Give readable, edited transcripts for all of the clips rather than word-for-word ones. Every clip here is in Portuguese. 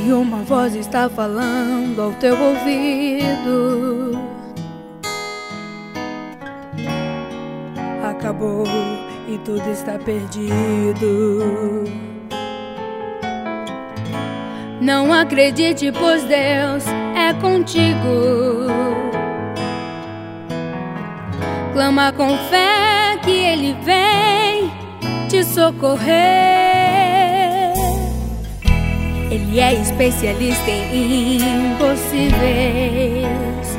E uma voz está falando ao teu ouvido: acabou e tudo está perdido. Não acredite, pois Deus é contigo. Clama com fé que Ele vem te socorrer. Ele é especialista em impossíveis.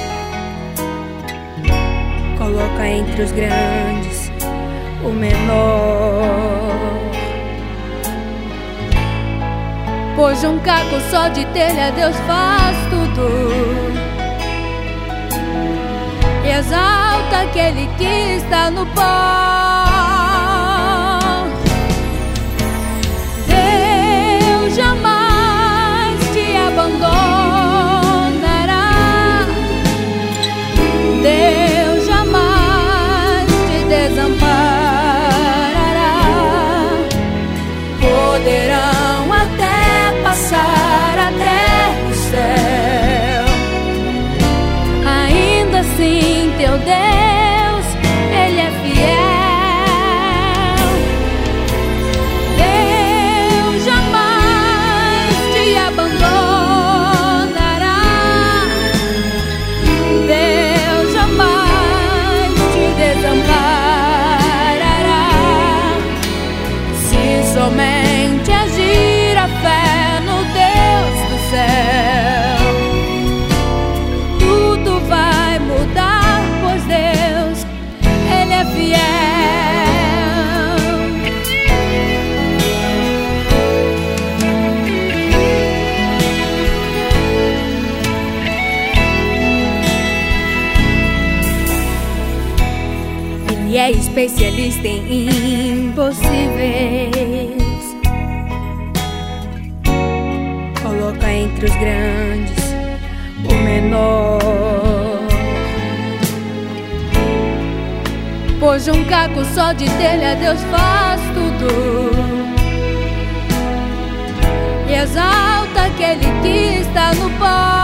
Coloca entre os grandes o menor. Pois de um caco só de telha Deus faz tudo. E exalta aquele que está no pó. Deus jamais te abandonará. Deus jamais te desamparará. Poderão até passar até o céu, ainda assim teu Deus, Ele é fiel. Deus jamais te abandonará. Deus jamais te desamparará. Se somente agir a fé no Deus do céu, tudo vai mudar, pois Deus, Ele é fiel. Ele é especialista em impossíveis. Coloca entre os grandes o menor. Pois de um caco só de telha Deus faz tudo. E exalta aquele que está no pó.